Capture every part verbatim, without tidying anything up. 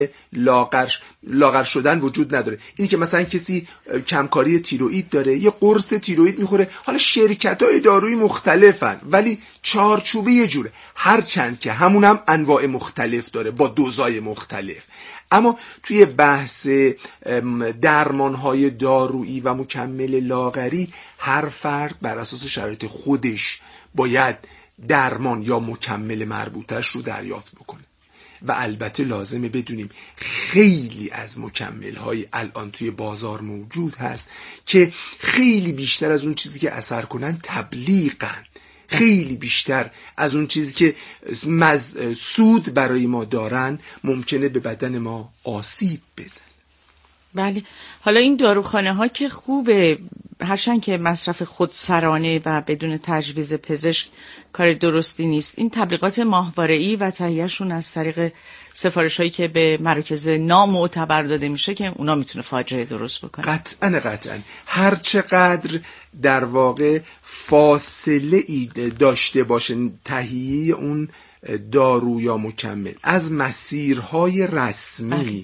لاغر لاغر شدن وجود نداره. اینی که مثلا کسی کمکاری تیروئید داره، یه قرص تیروئید میخوره، حالا شرکت‌های دارویی مختلفن ولی چارچوبه یه جوره، هر چند که همون هم انواع مختلف داره با دوزای مختلف. اما توی بحث درمان‌های دارویی و مکمل لاغری هر فرد بر اساس شرایط خودش باید درمان یا مکمل مربوطش رو دریافت بکنه. و البته لازمه بدونیم خیلی از مکمل‌های الان توی بازار موجود هست که خیلی بیشتر از اون چیزی که اثر کنن تبلیغن، خیلی بیشتر از اون چیزی که مز... سود برای ما دارن ممکنه به بدن ما آسیب بزن. بله. حالا این داروخانه ها که خوبه، هرچند که مصرف خودسرانه و بدون تجویز پزشک کار درستی نیست، این تبلیغات ماهواره‌ای و تهیه‌شون از طریق سفارش هایی که به مراکز نامعتبر داده میشه که اونا میتونه فاجعه درست بکنه. قطعاً قطعاً هر چقدر در واقع فاصله ای داشته باشه تهیه اون دارو یا مکمل از مسیرهای رسمی،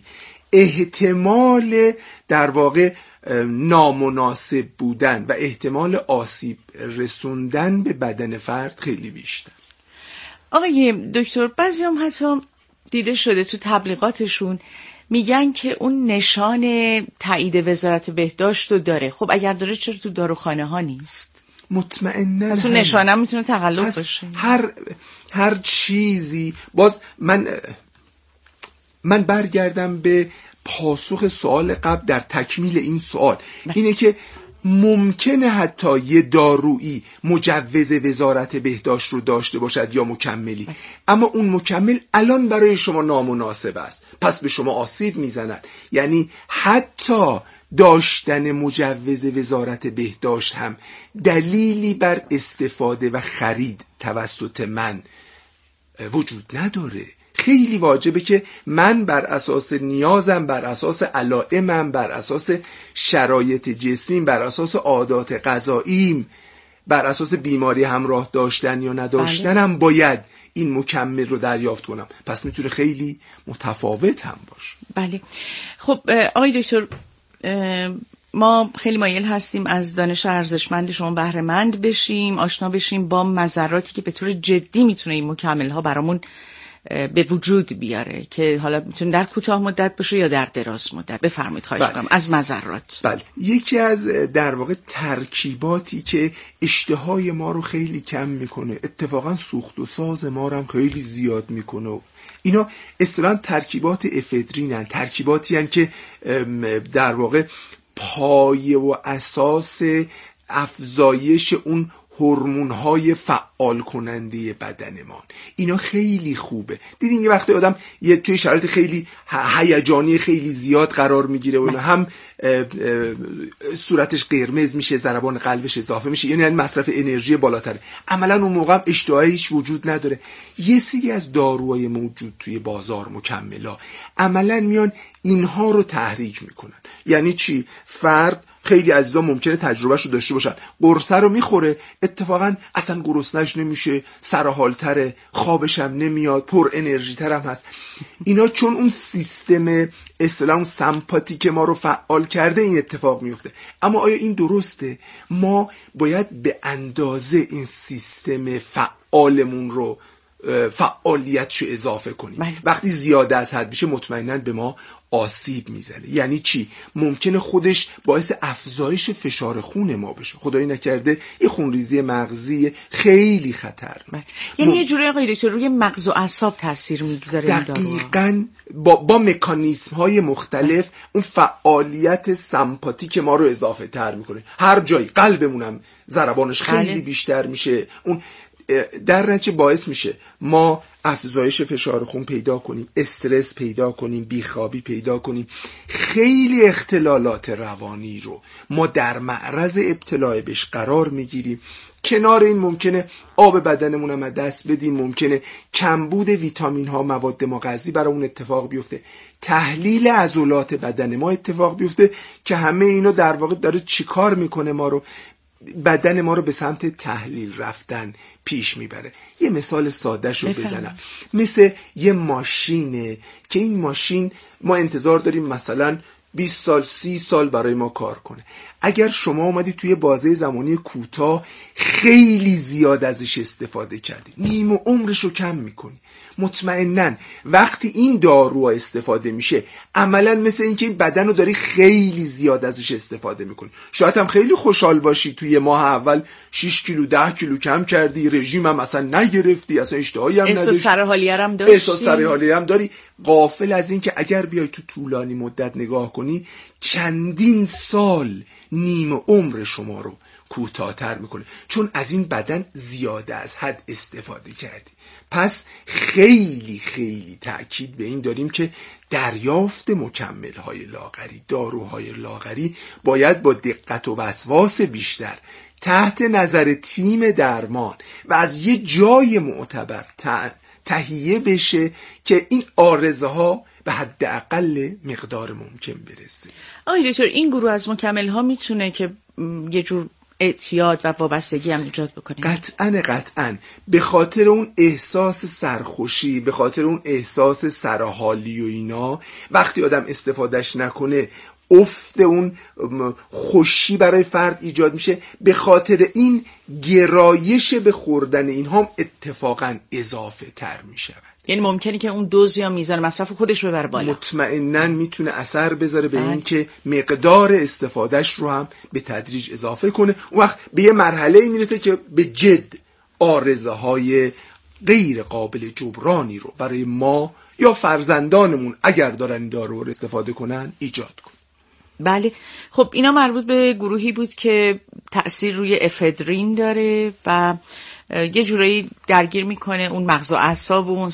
احتمال در واقع نامناسب بودن و احتمال آسیب رسوندن به بدن فرد خیلی بیشتر. آقای دکتر، بعضی هم حتی دیده شده تو تبلیغاتشون میگن که اون نشان تایید وزارت بهداشت رو داره. خب اگر داره چرا تو داروخانه ها نیست؟ مطمئناً پس اون نشانه هم میتونه تقلب باشه. هر هر چیزی باز من من برگردم به پاسخ سوال قبل در تکمیل این سوال، اینه که ممکنه حتی یه دارویی مجوز وزارت بهداشت رو داشته باشد یا مکملی، اما اون مکمل الان برای شما نامناسب است، پس به شما آسیب میزند. یعنی حتی داشتن مجوز وزارت بهداشت هم دلیلی بر استفاده و خرید توسط من وجود نداره. خیلی واجبه که من بر اساس نیازم، بر اساس علائمم، بر اساس شرایط جسمیم، بر اساس عادات غذاییم، بر اساس بیماری همراه داشتن یا نداشتنم بله. باید این مکمل رو دریافت کنم. پس میتونه خیلی متفاوت هم باشه. بله. خب آقای دکتر، ما خیلی مایل هستیم از دانش ارزشمند شما بهره مند بشیم، آشنا بشیم با مضراتی که به طور جدی میتونه این مکمل ها برامون به وجود بیاره، که حالا میتونه در کوتاه مدت باشه یا در دراز مدت. بفرمایید خواهش بله. می‌کنم از مضرات. بله. یکی از در واقع ترکیباتی که اشتهای ما رو خیلی کم میکنه، اتفاقا سوخت و ساز ما رو هم خیلی زیاد میکنه، اینا اصطلاحاً ترکیبات افدرینن، ترکیباتی هستند که در واقع پایه و اساس افزایش اون هورمون‌های فعال کننده بدنمان. اینا خیلی خوبه. دیدین یه وقتی آدم یه توی شرایط خیلی هیجانی خیلی زیاد قرار میگیره و اینا، هم صورتش قرمز میشه، ضربان قلبش اضافه میشه، یعنی مصرف انرژی بالاتره. عملاً اون موقع اشتهایش وجود نداره. یه سری از داروهای موجود توی بازار مکملا عملاً میان اینها رو تحریک میکنن. یعنی چی؟ فرد خیلی عزیزا ممکنه تجربهش رو داشته باشن، قرصه رو میخوره، اتفاقا اصلا گرسنه‌اش نمیشه، سرحالتره، خوابش هم نمیاد، پر انرژی تر هم هست. اینا چون اون سیستم اصطلاحاً سمپاتیک ما رو فعال کرده این اتفاق میفته. اما آیا این درسته؟ ما باید به اندازه این سیستم فعالمون رو فعالیتشو اضافه کنیم. بله. وقتی زیاده از حد بشه مطمئناً به ما آسیب میزنه. یعنی چی؟ ممکنه خودش باعث افزایش فشار خون ما بشه، خدایی نکرده یه خونریزی مغزی خیلی خطر. یعنی م... یه جوری آقای دکتر روی مغز و اعصاب تاثیر میگذاره این دارو. دقیقاً با, با مکانیزم های مختلف بله. اون فعالیت سمپاتیک ما رو اضافه تر میکنه. هر جایی قلبمونم ضربانش خیلی بله. بیشتر میشه، اون در نتیجه باعث میشه ما افزایش فشار خون پیدا کنیم، استرس پیدا کنیم، بیخوابی پیدا کنیم، خیلی اختلالات روانی رو ما در معرض ابتلا بهش قرار میگیریم. کنار این ممکنه آب بدنمون هم دست بدیم، ممکنه کمبود ویتامین ها، مواد مغذی برامون اتفاق بیفته، تحلیل عضلات بدن ما اتفاق بیفته که همه اینا در واقع داره چیکار میکنه؟ ما رو بدن ما رو به سمت تحلیل رفتن پیش میبره. یه مثال ساده شو بزنم، مثل یه ماشینه که این ماشین ما انتظار داریم مثلا بیست سال سی سال برای ما کار کنه. اگر شما اومدی توی بازه زمانی کوتاه خیلی زیاد ازش استفاده کردی، نیم و عمرش رو کم میکنی، مطمئناً وقتی این دارو استفاده میشه عملاً مثل این که این بدن رو داری خیلی زیاد ازش استفاده میکنی. شاید هم خیلی خوشحال باشی توی ماه اول شش کیلو ده کیلو کم کردی، رژیم هم اصلا نگرفتی، اصلا اشتهایی هم نداشتی، احساس سرحالی هم داشتی، احساس سرحالی هم داری، غافل از این که اگر بیای تو طولانی مدت نگاه کنی چندین سال نیم عمر شما رو کوتاه‌تر میکنه، چون از این بدن زیاده از حد استفاده کردی. پس خیلی خیلی تأکید به این داریم که دریافت مکمل‌های لاغری، داروهای لاغری باید با دقت و وسواس بیشتر تحت نظر تیم درمان و از یه جای معتبر تهیه بشه که این عارضه ها به حداقل مقدار ممکن برسه. آقای دکتر، این گروه از مکمل ها میتونه که یه جور اعتیاد و وابستگی هم ایجاد بکنه؟ قطعاً قطعاً به خاطر اون احساس سرخوشی، به خاطر اون احساس سرحالی و اینا، وقتی آدم استفادهش نکنه افت اون خوشی برای فرد ایجاد میشه. به خاطر این گرایش به خوردن اینها اتفاقاً اضافه تر میشود. یعنی ممکنه که اون دوز یا میزان مصرف خودش ببره بالا. مطمئناً میتونه اثر بذاره به این که مقدار استفادهش رو هم به تدریج اضافه کنه. اون وقت به یه مرحله میرسه که به جد عارضه های غیر قابل جبرانی رو برای ما یا فرزندانمون اگر دارن این دارو رو استفاده کنن ایجاد کنه. بله. خب اینا مربوط به گروهی بود که تأثیر روی افدرین داره و یه جورایی درگیر میکنه اون مغز و اعصاب و اون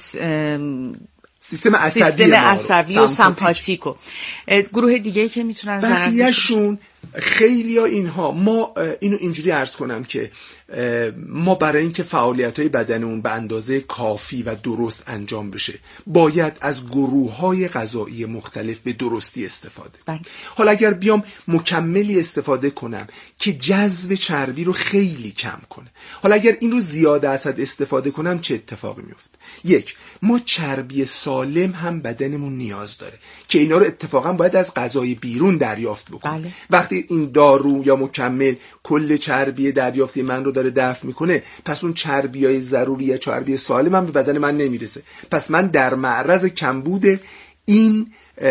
سیستم عصبی, سیستم عصبی و سمپاتیکو. گروه دیگه که میتونن بقیه‌شون خیلی ها اینها، ما اینو اینجوری عرض کنم که ما برای اینکه فعالیت‌های بدنمون به اندازه کافی و درست انجام بشه باید از گروه‌های غذایی مختلف به درستی استفاده کنیم. حالا اگر بیام مکملی استفاده کنم که جذب چربی رو خیلی کم کنه، حالا اگر این رو زیاده از حد استفاده کنم چه اتفاقی میفته؟ یک، ما چربی سالم هم بدنمون نیاز داره که اینا رو اتفاقا باید از غذای بیرون دریافت بکنیم. بله. وقتی این دارو یا مکمل کل چربی دریافتی من رو داره دفع میکنه، پس اون چربیای ضروری یا چربی سالم هم به بدن من نمیرسه، پس من در معرض کمبود این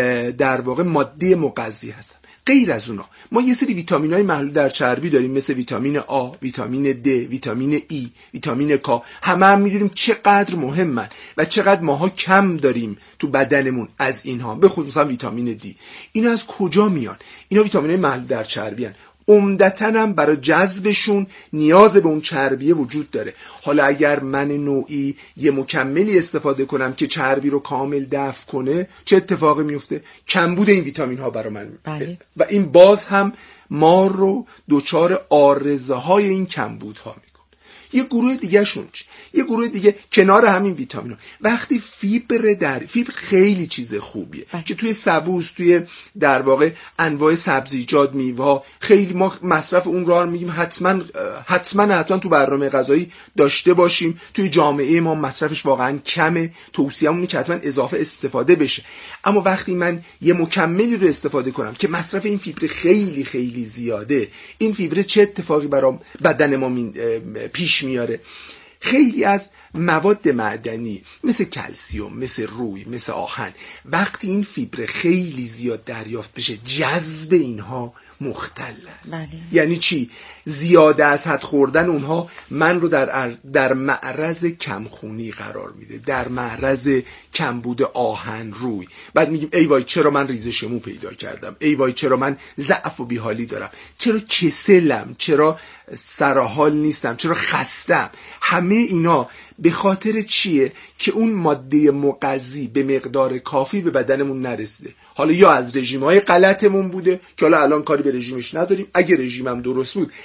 در واقع ماده مغذی هستم. غیر از اونا ما یه سری ویتامین‌های محلول در چربی داریم، مثل ویتامین آ، ویتامین د، ویتامین ای، ویتامین کا. همه هم می‌دونیم چقدر مهمن و چقدر ماها کم داریم تو بدنمون از اینها، به خصوص مثلا ویتامین دی. اینا از کجا میان؟ اینا ویتامین‌های محلول در چربی هستند. عمدتاً هم برای جذبشون نیاز به اون چربیه وجود داره. حالا اگر من نوعی یه مکملی استفاده کنم که چربی رو کامل دفع کنه، چه اتفاقی میفته؟ کمبود این ویتامین ها برای من بله. و این باز هم ما رو دچار عارضه های این کمبود ها میکنه. یه گروه دیگه شون یه گروه دیگه کنار همین ویتامین ها، وقتی فیبر در فیبر خیلی چیز خوبیه بله. که توی سبوس، توی در واقع انواع سبزیجات، میوه، خیلی ما مصرف اون رو میگیم حتما حتما حتما تو برنامه غذایی داشته باشیم. توی جامعه ما مصرفش واقعا کمه، توصیه‌مون که حتما اضافه استفاده بشه. اما وقتی من یه مکملی رو استفاده کنم که مصرف این فیبر خیلی خیلی زیاده، این فیبر چه اتفاقی برای بدن ما پیش میاره؟ خیلی از مواد معدنی مثل کلسیوم، مثل روی، مثل آهن، وقتی این فیبر خیلی زیاد دریافت بشه جذب اینها مختل است. بله. یعنی چی؟ زیاده از حد خوردن اونها من رو در در معرض کمخونی قرار میده، در معرض کمبود آهن، روی. بعد میگیم ای وای چرا من ریزش مو پیدا کردم، ای وای چرا من ضعف و بیحالی دارم، چرا کسلم، چرا سرحال نیستم، چرا خستم. همه اینا به خاطر چیه؟ که اون ماده مغذی به مقدار کافی به بدنمون نرسیده. حالا یا از رژیم‌های غلطمون بوده که حالا الان کاری به رژیمش نداریم، اگه رژیمم درست بود،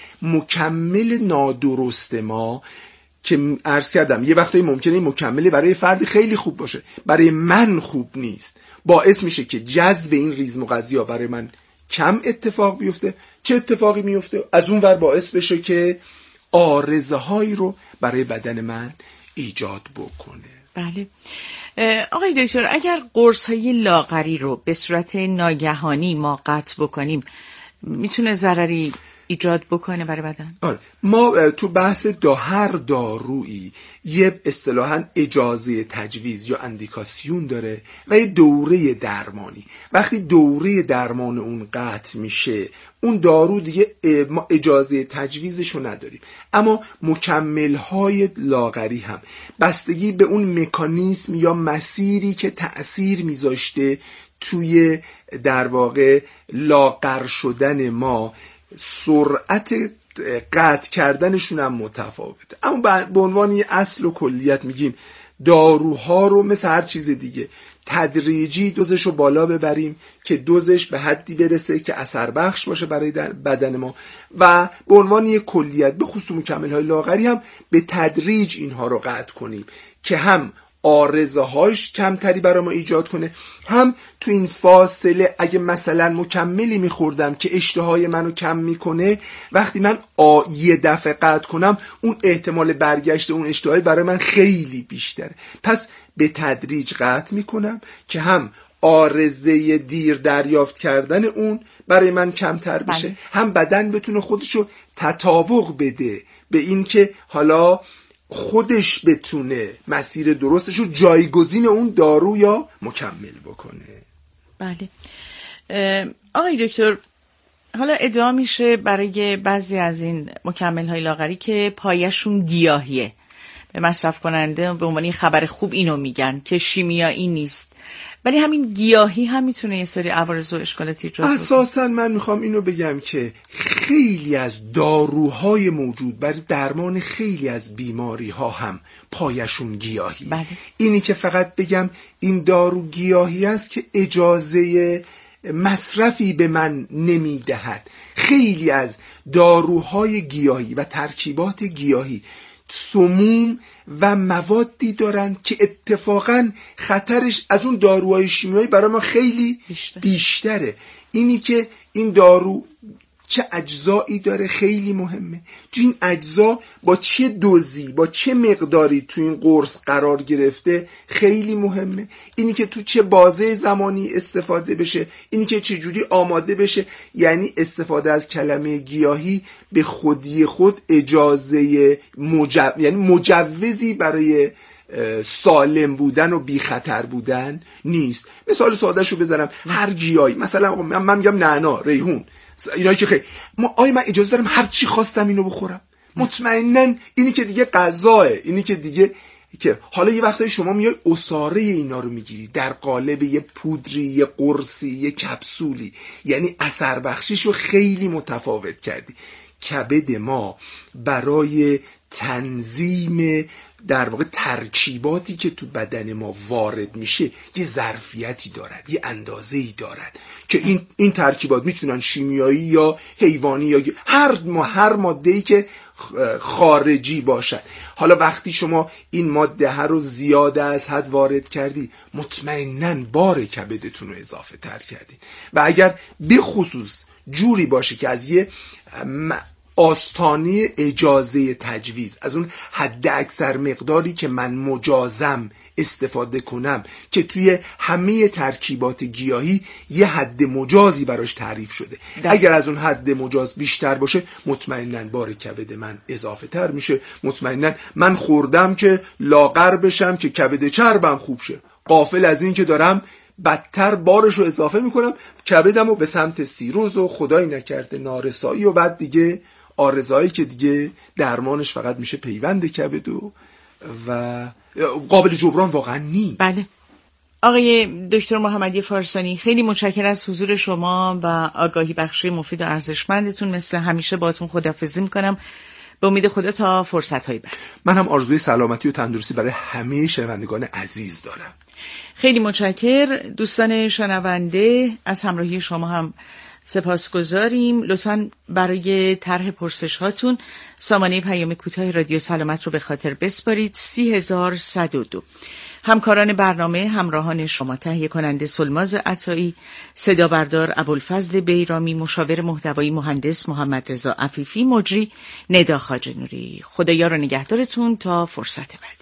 مکمل نادرست ما که عرض کردم یه وقتایی ممکنه این مکملی برای فرد خیلی خوب باشه، برای من خوب نیست، باعث میشه که جذب این ریز مغذی‌ها برای من کم اتفاق بیفته. چه اتفاقی میفته؟ از اون ور باعث بشه که عارضه هایی رو برای بدن من ایجاد بکنه. بله آقای دکتر، اگر قرص های لاغری رو به صورت ناگهانی ما قطع بکنیم میتونه ضرری ایجاد بکنه برای بدن؟ آره، ما تو بحث دا هر دارویی یه اصطلاحاً اجازه تجویز یا اندیکاسیون داره و یه دوره درمانی. وقتی دوره درمان اون قطع میشه اون دارو دیگه ما اجازه تجویزشو نداریم. اما مکمل‌های لاغری هم بستگی به اون مکانیزم یا مسیری که تأثیر میذاشته توی در واقع لاغر شدن ما، سرعت قطع کردنشون هم متفاوته. اما به عنوان یه اصل و کلیت میگیم داروها رو مثل هر چیز دیگه تدریجی دوزش رو بالا ببریم که دوزش به حدی برسه که اثر بخش باشه برای بدن ما، و به عنوان یه کلیت به خصوص مکمل‌های لاغری هم به تدریج اینها رو قطع کنیم که هم عارضه هاش کمتری برای ما ایجاد کنه، هم تو این فاصله اگه مثلا مکملی میخوردم که اشتهای منو کم میکنه، وقتی من آ یه دفعه قطع کنم اون احتمال برگشت اون اشتهای برای من خیلی بیشتره. پس به تدریج قطع میکنم که هم عارضه دیر دریافت کردن اون برای من کمتر بشه، هم بدن بتونه خودشو تطابق بده به این که حالا خودش بتونه مسیر درستش رو جایگزین اون دارو یا مکمل بکنه. بله آقای دکتر، حالا ادعا میشه برای بعضی از این مکمل های لاغری که پایشون گیاهیه، به مصرف کننده به عنوان خبر خوب اینو میگن که شیمیایی نیست، ولی همین گیاهی هم میتونه یه سری عوارض و اشکالاتی ایجاد کنه. اساساً من میخوام اینو بگم که خیلی از داروهای موجود برای درمان خیلی از بیماری ها هم پایشون گیاهی. بله. اینی که فقط بگم این دارو گیاهی است که اجازه مصرفی به من نمیدهد. خیلی از داروهای گیاهی و ترکیبات گیاهی سموم و موادی دارن که اتفاقا خطرش از اون داروهای شیمیایی برای ما خیلی بیشتر. بیشتره. اینی که این دارو چه اجزایی داره خیلی مهمه، تو این اجزا با چه دوزی با چه مقداری تو این قرص قرار گرفته خیلی مهمه، اینی که تو چه بازه زمانی استفاده بشه، اینی که چه جوری آماده بشه. یعنی استفاده از کلمه گیاهی به خودی خود اجازه مجو... یعنی مجوزی برای سالم بودن و بی خطر بودن نیست. مثال سادهشو بذارم، هر گیاهی مثلا من میگم نعنا، ریحون، اینایی که خیلی ما آیا من اجازه دارم هر چی خواستم اینو بخورم؟ مطمئناً اینی که دیگه غذاه، اینی که دیگه که حالا یه وقتایی شما میای عصاره اینا رو میگیری در قالب یه پودری، یه قرصی، یه کپسولی، یعنی اثر بخشیشو خیلی متفاوت کردی. کبد ما برای تنظیم در واقع ترکیباتی که تو بدن ما وارد میشه یه ظرفیتی دارد، یه اندازه‌ای دارد که این این ترکیبات میتونن شیمیایی یا حیوانی یا هر ما هر ماده‌ای که خارجی باشد. حالا وقتی شما این ماده ها رو زیاده از حد وارد کردی، مطمئناً بار کبدتون رو اضافه تر کردین. و اگر به خصوص جوری باشه که از یه آستانه اجازه تجویز، از اون حد اکثر مقداری که من مجازم استفاده کنم که توی همه ترکیبات گیاهی یه حد مجازی براش تعریف شده، ده. اگر از اون حد مجاز بیشتر باشه مطمئناً بار کبد من اضافه تر میشه. مطمئناً من خوردم که لاغر بشم که کبد چربم خوب شه، غافل از این که دارم بدتر بارش رو اضافه میکنم، کبدم رو به سمت سیروز و خدای نکرده نارسایی و بعد دیگه آرزایی که دیگه درمانش فقط میشه پیوند کبد و و قابل جبران واقعا نیست. بله آقای دکتر محمدی فارسانی، خیلی متشکرم از حضور شما و آگاهی بخشی مفید و ارزشمندتون. مثل همیشه باهاتون خداحافظی میکنم، به امید خدا تا فرصت های بعد. من هم آرزوی سلامتی و تندرستی برای همه شنوندگان عزیز دارم. خیلی متشکرم دوستان شنونده، از همراهی شما هم سپاسگزاریم. لطفاً برای طرح پرسش هاتون سامانه پیام کوتاه رادیو سلامت رو به خاطر بسپارید. سی هزار صد و دو همکاران برنامه، همراهان شما، تهیه کننده سلماز عطایی، صدا بردار ابوالفضل بیرامی، مشاور محتوایی مهندس محمد رضا عفیفی، مجری ندا خواجه‌نوری. خدایا رو نگهدارتون تا فرصت بعدی.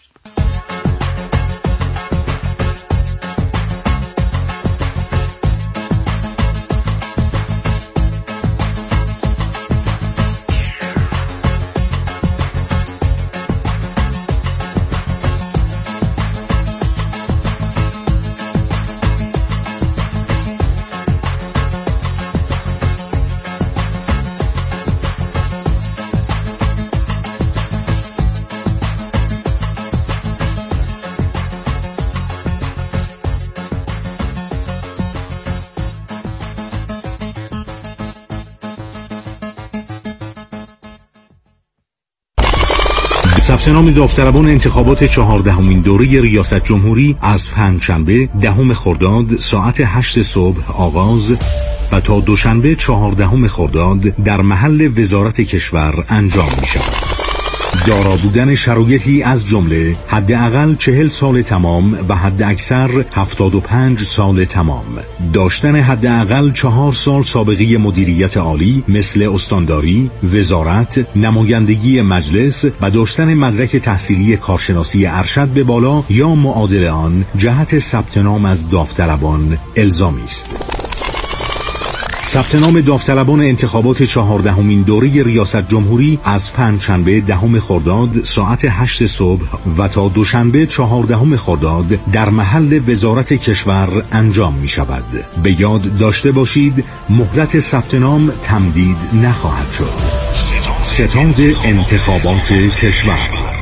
ثبت نام داوطلبان انتخابات چهاردهمین دوره ریاست جمهوری از پنجشنبه دهم خرداد ساعت هشت صبح آغاز و تا دوشنبه چهاردهم خرداد در محل وزارت کشور انجام می شود. دارا بودن شرایطی از جمله حداقل چهل سال تمام و حد اکثر هفتاد و پنج سال تمام، داشتن حداقل چهار سال سابقه مدیریت عالی مثل استانداری، وزارت، نمایندگی مجلس و داشتن مدرک تحصیلی کارشناسی ارشد به بالا یا معادل آن جهت ثبت نام از داوطلبان الزامی است. ثبت نام داوطلبان انتخابات چهاردهمین دوره ریاست جمهوری از پنجشنبه دهم خرداد ساعت هشت صبح و تا دوشنبه چهاردهم خرداد در محل وزارت کشور انجام می شود. به یاد داشته باشید مهلت ثبت نام تمدید نخواهد شد. ستاد انتخابات کشور.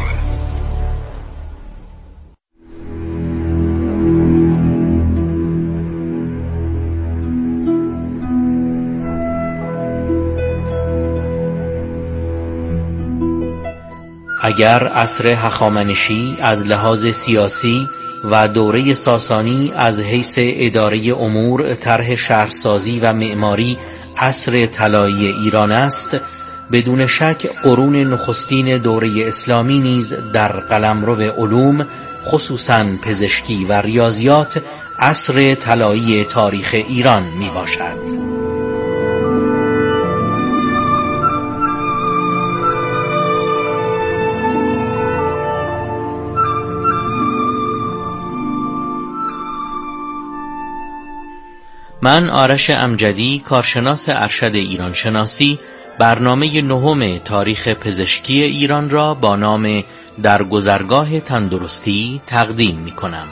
اگر عصر هخامنشی از لحاظ سیاسی و دوره ساسانی از حیث اداره امور، طرح شهرسازی و معماری عصر طلایی ایران است، بدون شک قرون نخستین دوره اسلامی نیز در قلمرو علوم، خصوصاً پزشکی و ریاضیات، عصر طلایی تاریخ ایران می باشد. من آرش امجدی، کارشناس ارشد ایران شناسی، برنامه نهم تاریخ پزشکی ایران را با نام در گذرگاه تندرستی تقدیم می کنم.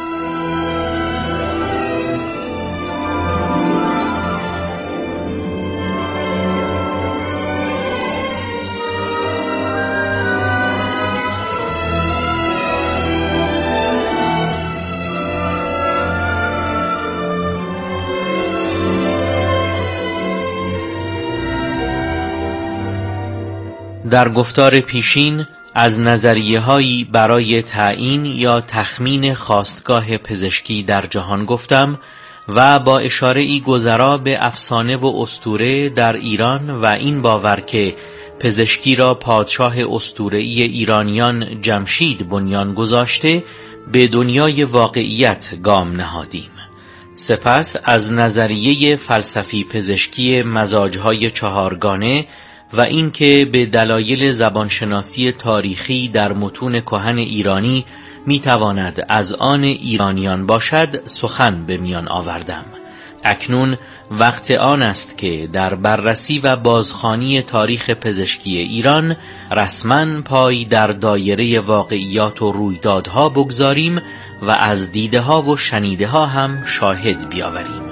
در گفتار پیشین از نظریه‌هایی برای تعیین یا تخمین خاستگاه پزشکی در جهان گفتم و با اشاره‌ای گذرا به افسانه و اسطوره در ایران و این باور که پزشکی را پادشاه اسطوره‌ای ایرانیان جمشید بنیان گذاشته به دنیای واقعیت گام نهادیم. سپس از نظریه فلسفی پزشکی مزاج‌های چهارگانه و اینکه به دلایل زبانشناسی تاریخی در متون کهن ایرانی میتواند از آن ایرانیان باشد سخن به میان آوردم. اکنون وقت آن است که در بررسی و بازخوانی تاریخ پزشکی ایران رسما پای در دایره واقعیات و رویدادها بگذاریم و از دیده ها و شنیده ها هم شاهد بیاوریم.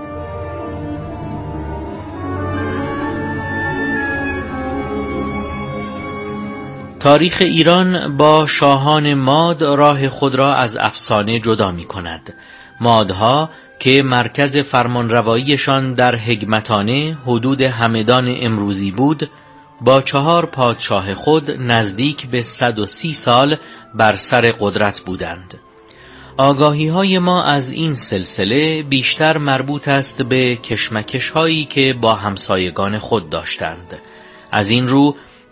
تاریخ ایران با شاهان ماد راه خود را از افسانه جدا می کند. مادها که مرکز فرمانرواییشان در هگمتانه حدود همدان امروزی بود، با چهار پادشاه خود نزدیک به صد و سی سال بر سر قدرت بودند. آگاهی های ما از این سلسله بیشتر مربوط است به کشمکش هایی که با همسایگان خود داشتند. از این رو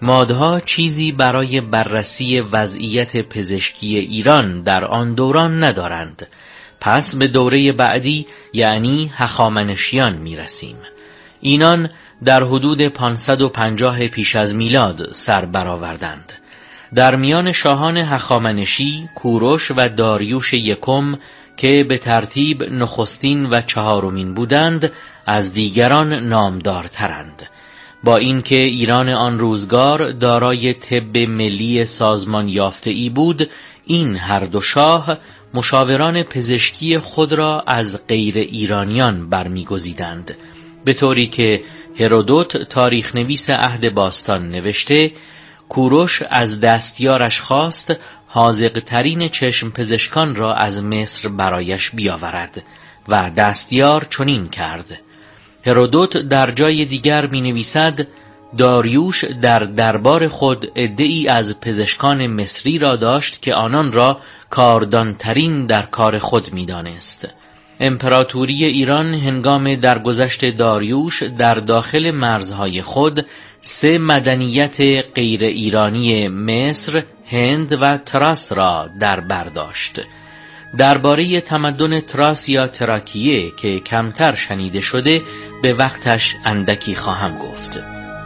مادها چیزی برای بررسی وضعیت پزشکی ایران در آن دوران ندارند. پس به دوره بعدی یعنی هخامنشیان می رسیم. اینان در حدود پانصد و پنجاه پیش از میلاد سر برآوردند. در میان شاهان هخامنشی کوروش و داریوش یکم که به ترتیب نخستین و چهارمین بودند از دیگران نامدارترند. با اینکه ایران آن روزگار دارای طب ملی سازمان یافته‌ای بود، این هر دو شاه مشاوران پزشکی خود را از غیر ایرانیان برمیگزیدند، به طوری که هرودوت تاریخ نویس عهد باستان نوشته کوروش از دستیارش خواست حاذق ترین چشم پزشکان را از مصر برایش بیاورد و دستیار چنین کرد. هرودوت در جای دیگر می نویسد داریوش در دربار خود عده‌ای از پزشکان مصری را داشت که آنان را کاردانترین در کار خود می دانست. امپراتوری ایران هنگام درگذشت داریوش در داخل مرزهای خود سه مدنیت غیر ایرانی مصر، هند و تراس را در بر داشت. درباره تمدن تراس یا تراکیه که کمتر شنیده شده به وقتش اندکی خواهم گفت.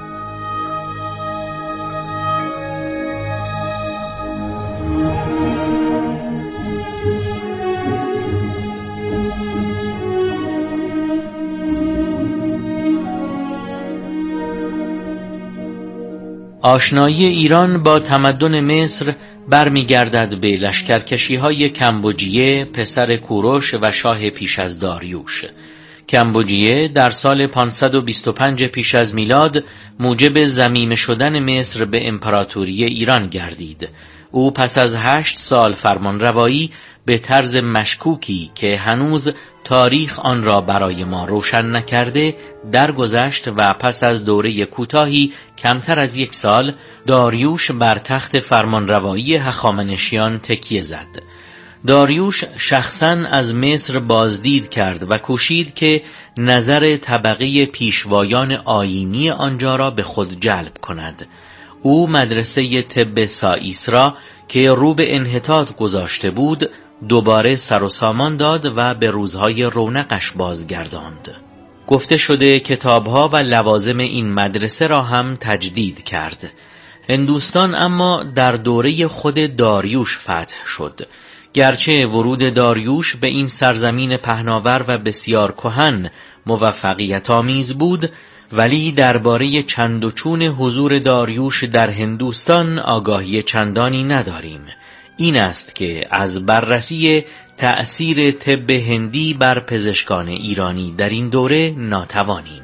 آشنایی ایران با تمدن مصر برمیگردد به لشکرکشی‌های کمبوجیه پسر کوروش و شاه پیش از داریوش. کمبوجیه در سال پانصد و بیست و پنج پیش از میلاد موجب ضمیمه شدن مصر به امپراتوری ایران گردید. او پس از هشت سال فرمانروایی به طرز مشکوکی که هنوز تاریخ آن را برای ما روشن نکرده درگذشت و پس از دوره کوتاهی کمتر از یک سال داریوش بر تخت فرمانروایی هخامنشیان تکیه زد. داریوش شخصاً از مصر بازدید کرد و کوشید که نظر طبقه پیشوایان آیینی آنجا را به خود جلب کند. او مدرسه طب سائیس را که رو به انحطاط گذاشته بود دوباره سر و سامان داد و به روزهای رونقش بازگرداند. گفته شده کتابها و لوازم این مدرسه را هم تجدید کرد. هندوستان اما در دوره خود داریوش فتح شد. گرچه ورود داریوش به این سرزمین پهناور و بسیار کهن موفقیت آمیز بود، ولی درباره چند و چون حضور داریوش در هندوستان آگاهی چندانی نداریم. این است که از بررسی تأثیر طب هندی بر پزشکان ایرانی در این دوره ناتوانیم.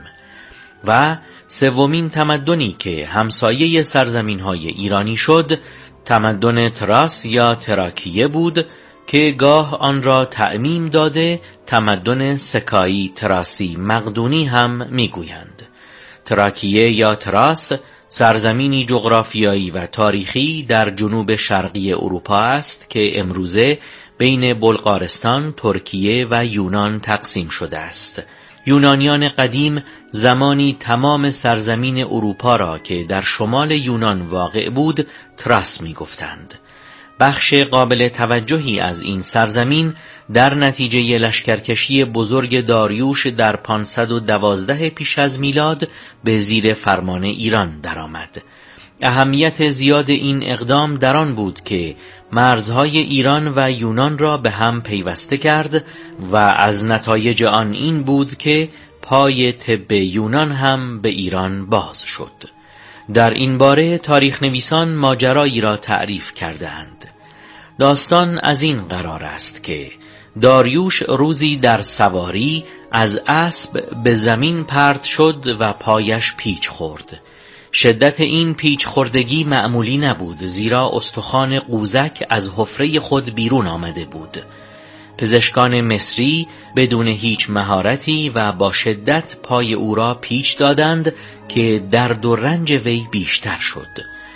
و سومین تمدنی که همسایه سرزمین‌های ایرانی شد تمدن تراس یا تراکیه بود که گاه آن را تعمیم داده تمدن سکایی تراسی مقدونی هم میگویند. تراکیه یا تراس سرزمینی جغرافیایی و تاریخی در جنوب شرقی اروپا است که امروزه بین بلغارستان، ترکیه و یونان تقسیم شده است. یونانیان قدیم زمانی تمام سرزمین اروپا را که در شمال یونان واقع بود تراس می گفتند. بخش قابل توجهی از این سرزمین در نتیجه لشکرکشی بزرگ داریوش در پانصد و دوازده پیش از میلاد به زیر فرمان ایران درآمد. اهمیت زیاد این اقدام در آن بود که مرزهای ایران و یونان را به هم پیوسته کرد و از نتایج آن این بود که پای طب یونان هم به ایران باز شد. در این باره تاریخ نویسان ماجرایی را تعریف کردند. داستان از این قرار است که داریوش روزی در سواری از اسب به زمین پرت شد و پایش پیچ خورد. شدت این پیچ خوردگی معمولی نبود، زیرا استخوان قوزک از حفره خود بیرون آمده بود. پزشکان مصری بدون هیچ مهارتی و با شدت پای او را پیچ دادند که درد و رنج وی بیشتر شد.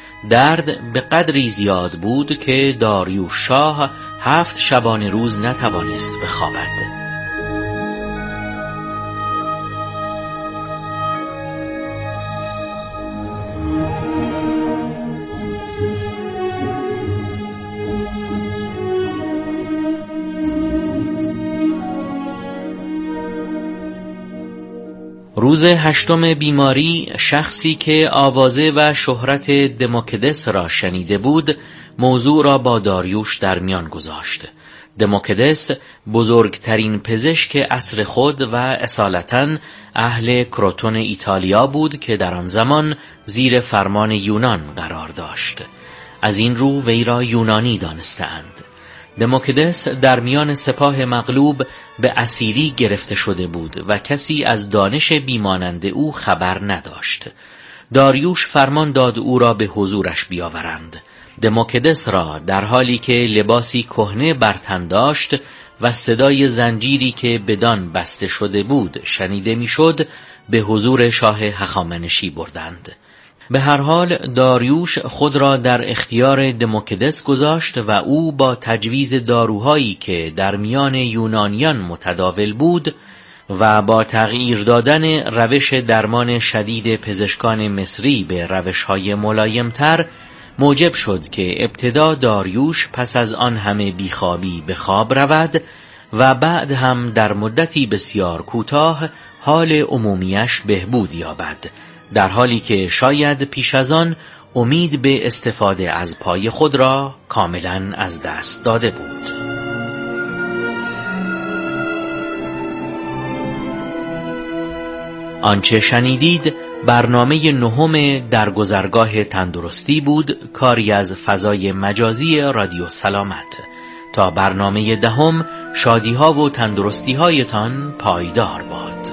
درد به قدری زیاد بود که داریوش شاه هفت شبانه روز نتوانست بخوابد. روز هشتم بیماری شخصی که آوازه و شهرت دموکدس را شنیده بود موضوع را با داریوش در میان گذاشت. دموکدس بزرگترین پزشک عصر خود و اصالتاً اهل کروتون ایتالیا بود که در آن زمان زیر فرمان یونان قرار داشت. از این رو وی را یونانی دانستند. دموکدس در میان سپاه مغلوب به اسیری گرفته شده بود و کسی از دانش بیمانند او خبر نداشت. داریوش فرمان داد او را به حضورش بیاورند. دموکدس را در حالی که لباسی کهنه بر تن داشت و صدای زنجیری که بدان بسته شده بود شنیده میشد به حضور شاه هخامنشی بردند. به هر حال داریوش خود را در اختیار دموکدس گذاشت و او با تجویز داروهایی که در میان یونانیان متداول بود و با تغییر دادن روش درمان شدید پزشکان مصری به روش‌های ملایم‌تر موجب شد که ابتدا داریوش پس از آن همه بیخوابی به خواب رود و بعد هم در مدتی بسیار کوتاه حال عمومیش بهبود یابد، در حالی که شاید پیش از آن امید به استفاده از پای خود را کاملا از دست داده بود. آنچه شنیدید برنامه نهم درگذرگاه تندرستی بود، کاری از فضای مجازی رادیو سلامت. تا برنامه دهم شادی‌ها و تندرستی‌هایتان پایدار باد.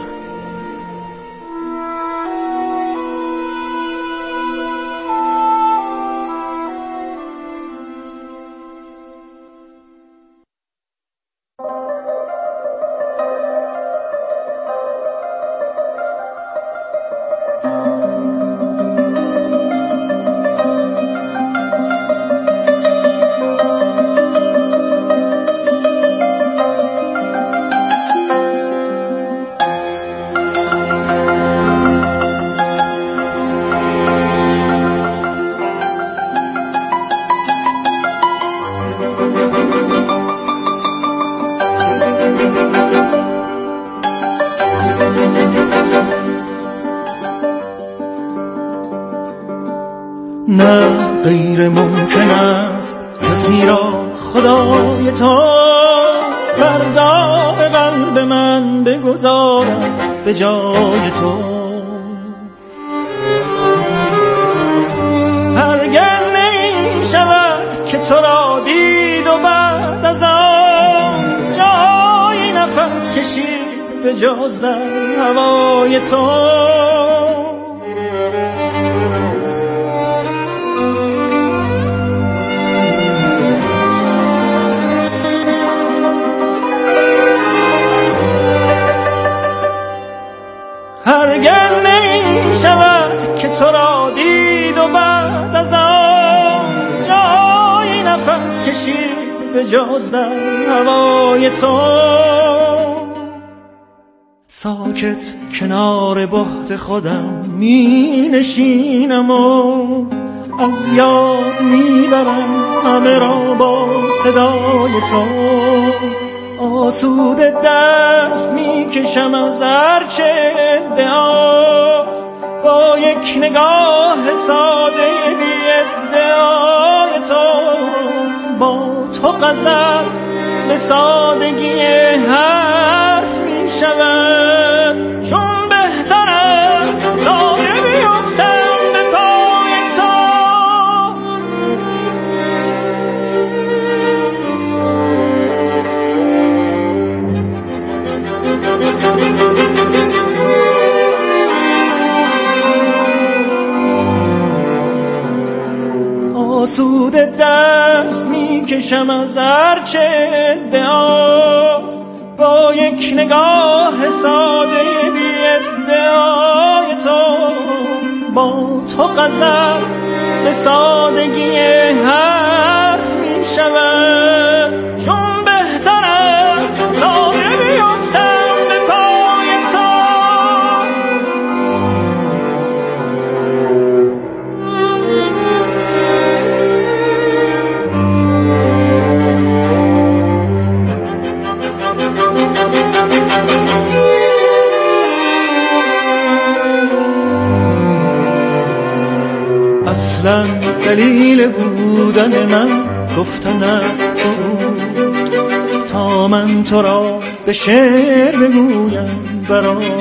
نه غیر ممکن است کسی را خدای تو فردا به قلب من بگذارد به جای تو. هرگز نمی شود که تو را دید و بعد از آن جای نفس کشید به جز در هوای تو. هرگز نمی شود که تو را دید و بعد از آن جای نفس کشید به جز در هوای تو. ساکت کنار بحت خودم می نشینم و از یاد می برم همه را با صدای تو. آسوده دست می کشم از هرچه ادعاست، با یک نگاه ساده بی ادعای تو. با تو غزل به سادگی حرف می شود، چون بهتر است زایه بیفتم به پای تو. آسوده دست می کشم از هرچه ادعاست، با یک نگاه ساده بی ادعای تو. با تو غزل به سادگی حرف می شود، چون بهتر است زایه بیفتم به پای تو. اصلا دلیل بودن من گفتن از تو بود تا من تو را به شعر بگویم برای